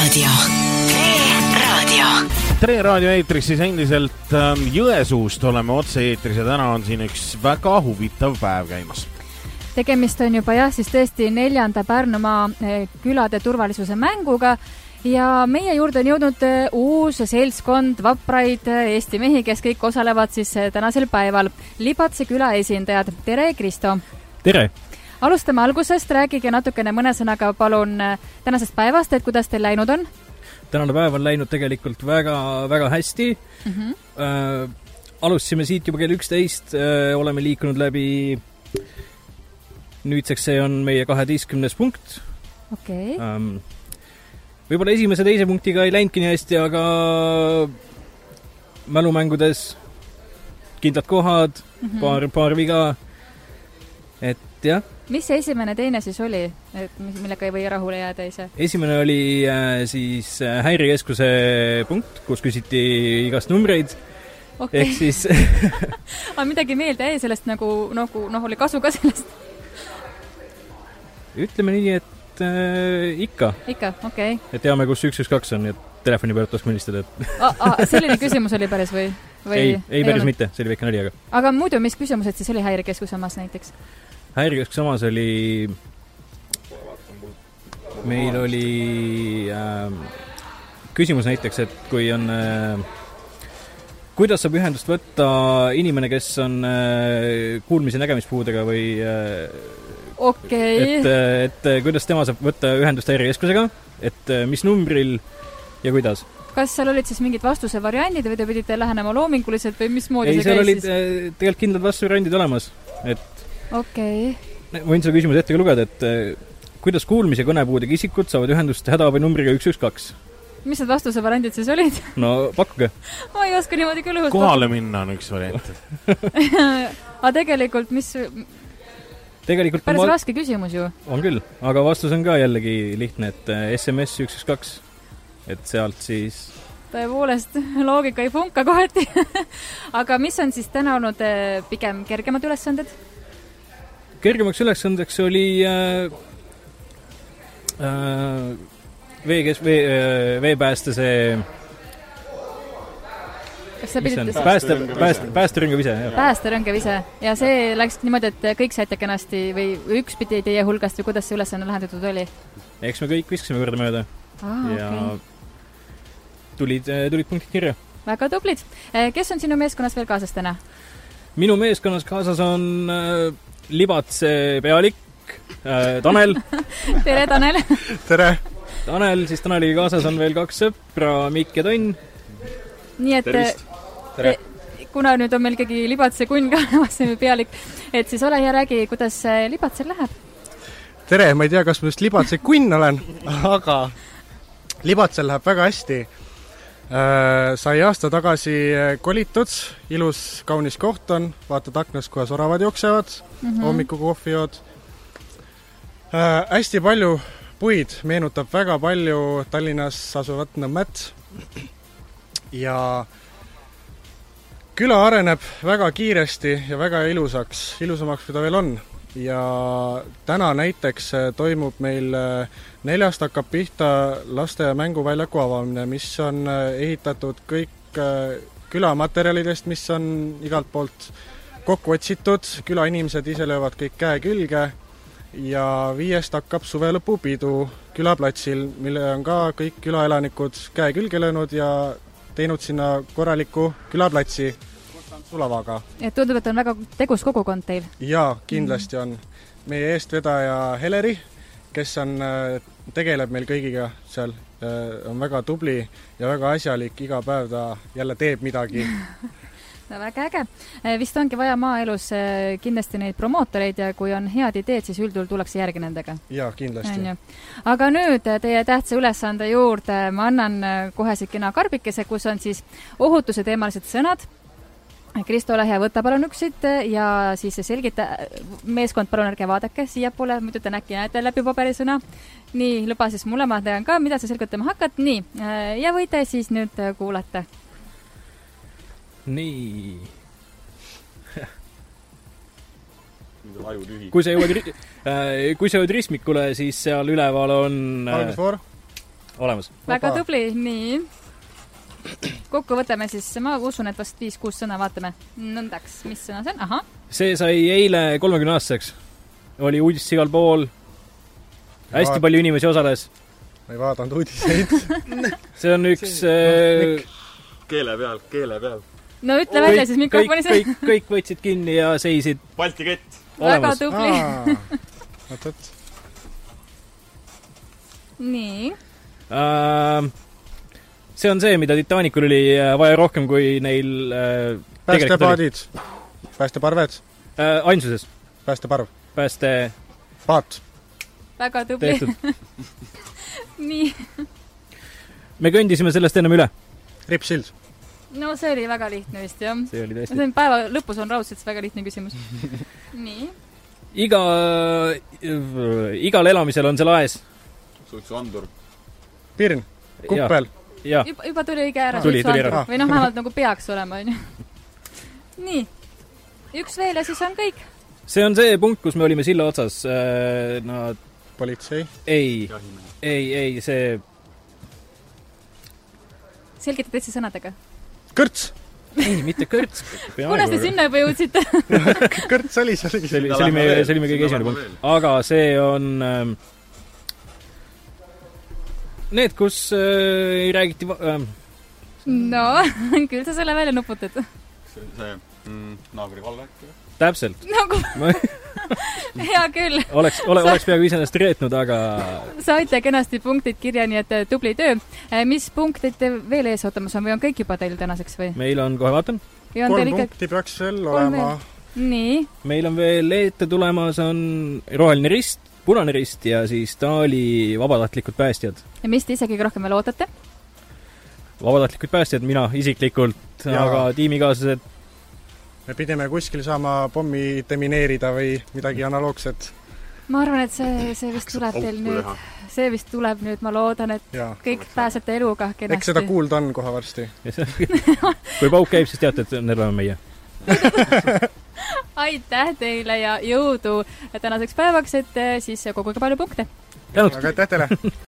Tere raadio eetris siis endiselt Jõesuust oleme otse eetris ja täna on siin üks väga huvitav päev käimas. Tegemist on juba siis tõesti 4. Pärnumaa külade turvalisuse mänguga ja meie juurde on jõudnud uus seltskond vapraid Eesti mehi, kes kõik osalevad siis tänasel päeval. Libatse küla esindajad. Tere, Kristo! Tere! Alustame algusest, räägige natukene mõne sõnaga palun tänasest päevast, et kuidas teil läinud on? Tänane päev on läinud tegelikult väga, väga hästi. Alustasime siit juba kell 11, oleme liikunud läbi, nüüdseks see on meie 12. punkt. Okay. Võib-olla esimese teise punktiga ei läinudki nii hästi, aga mälumängudes kindlad kohad, paar viga, et jah. Mis see esimene teine siis oli, millega ei või rahule jääda ise? Esimene oli siis häirekeskuse punkt, kus küsiti igast numbreid. Okay. Ehk siis aga midagi meelde jäi sellest nagu oli kasu ka sellest? Ütleme nii, et ikka. Ikka, okei. Okay. Et teame, kus 112 on, et telefoni pealt oskame helistada. Selline küsimus oli päris või? Ei päris mitte, see oli väike nali, aga. Aga muidu, mis küsimused siis oli häirekeskuse omas näiteks? Häirekeskus samas oli, meil oli küsimus näiteks, et kui on, kuidas saab ühendust võtta inimene, kes on kuulmis- ja nägemispuudega või okay. et kuidas tema saab võtta ühendust häirekeskusega, et mis numbril ja kuidas? Kas seal olid siis mingid vastuse variandid või te pidite lähenema loominguliselt või mismoodi see käis? Ei, seal olid tegelikult kindlad vastusvariandid olemas, et okay. Võin selle küsimuse ette ka lugeda, et kuidas kuulmis- ja kõnepuudega isikud saavad ühendust hädaabi numbriga 112? Mis need vastuse variandid siis olid? No, pakkuge. Ma ei oska niimoodi küll õhust. Kohale minna on üks variant. Aga tegelikult, päris raske küsimus ju. On küll, aga vastus on ka jällegi lihtne, et SMS 112, et sealt siis tõepoolest, loogika ei funka kohati. Aga mis on siis täna olnud pigem kergemad ülesanded? Kergemaks ülesandeks oli veepääste see päästerõngav ise. Päästerõngav ise. Ja see läks niimoodi, et kõik saite kenasti või üks pidi teie hulgast või kuidas see ülesanne lahendatud oli? Eks me kõik viskasime korda mööda. Ja tulid punktid kirja. Väga tublid. Kes on sinu meeskonnas veel kaasas täna? Minu meeskonnas kaasas on Libatse pealik Tanel. Tere, Tanel! Tere! Tanel, siis Taneliga kaasas on veel 2 sõpra, Mikk ja Tonn. Nii et kuna nüüd on meil ikkagi Libatse kunn ka pealik, et siis ole hea, räägi, kuidas Libatsel läheb? Tere, ma ei tea, kas ma just Libatse kunn olen, aga Libatsel läheb väga hästi. Sai aasta tagasi kolitud, ilus kaunis koht on, vaatad aknast, kohe soravad jooksevad, hommiku kohvijood. Hästi palju puid, meenutab väga palju Tallinnas asuvat Nõmmet ja küla areneb väga kiiresti ja väga ilusamaks, kui ta veel on. Ja täna näiteks toimub meil 4. hakkab pihta laste mänguväljaku avamine, mis on ehitatud kõik külamaterjalidest, mis on igalt poolt kokku otsitud, külainimesed ise löövad kõik käe külge ja 5. hakkab suvelõpupidu külaplatsil, mille on ka kõik külaelanikud käe külge löönud ja teinud sinna korraliku külaplatsi sulavaga. Ja tundub, et on väga tegus kogukond teil? Jaa, kindlasti on. Meie eestvedaja Heleri, kes tegeleb meil kõigiga seal, on väga tubli ja väga asjalik, iga päev ta jälle teeb midagi. No, väga äge. Vist ongi vaja maaelus kindlasti neid promootoreid ja kui on head ideed, siis üldjuhul tullakse järgi nendega. Jaa, kindlasti. Aga nüüd teie tähtsa ülesande juurde ma annan kohe sikina karbikese, kus on siis ohutuse teemalised sõnad. Kristo, ole hea, võta palun üksid ja siis selgita, meeskond palun ärge vaadake siia poole, muidu te näki näete läbi paberisõna. Nii, luba siis mulle, ma tean ka, mida sa selgutama hakkad. Nii, ja võite siis nüüd kuulata. Nii. Kui sa jõuad ristmikule, siis seal üleval on valgusfoor. olemas. Väga tubli, nii. Kokku võtame siis, ma usun, et vast 5-6 sõna vaatame. Nõndaks, mis sõna see on? Aha. See sai eile 30 aastaseks. Oli uudis igal pool. Hästi palju inimesi osales. Ma ei vaadanud uudiseid. See on üks... Keele peal. No ütle välja siis mikrofonis. Kõik võtsid kinni ja seisid. Balti kett. Väga tubli. Võtad. Nii. See on see, mida Titanicul oli vaja rohkem kui neil päästepaadid. Päästeparved. Ainsuses. Päästeparv. Paat. Väga tubli. Nii. Me kõndisime sellest ennem üle. Ripsild. No see oli väga lihtne vist, jah. See oli tõesti. Päeva lõpus on raudselt väga lihtne küsimus. Nii. Igal elamisel on see laes. Suitsuandur. Pirn. Kuppel. Ja. Juba tuli õige ära. Tuli ära. Või vähemalt nagu peaks olema, on ju. Nii. Üks veel ja siis on kõik. See on see punkt, kus me olime silla otsas. Politsei. Ei, see... Selgitate teiste sõnadega. Kõrts! Ei, mitte kõrts. Kuna te sinna juba jõudsite? Kõrts oli. See oli meie kõige esimene punkt. Aga see on... Need, kus ei räägiti... No, küll sa selle välja nuputad. See naabri valve. Täpselt. Nagu... Hea küll. Oleks peaaegu iseenesest reetnud, aga... Saite kenasti punktid kirja, nii et tubli töö. Mis punktid te veel ees ootamas on või on kõik juba teil tänaseks või? Meil on, kohe vaatan. 3 punkti peaks veel olema. Nii. Meil on veel ette tulemas on Roheline Rist, Punane Rist ja siis Taali vabatahtlikud päästjad. Ja mis te isegi rohkem veel ootate? Vabatahtlikud päästjad, mina isiklikult, aga tiimikaaslased. Me pidime kuskil saama pommi demineerida või midagi analoogset. Ma arvan, et see vist tuleb teil nüüd. See vist tuleb nüüd, ma loodan, et kõik pääsete eluga kenasti. Eks seda kuulda on kohe varsti. Kui pauk käib, siis teate, et need oleme meie. Aitäh teile ja jõudu tänaseks päevaks, et siis koguge palju punkte. Tänud! Aga aitäh teile!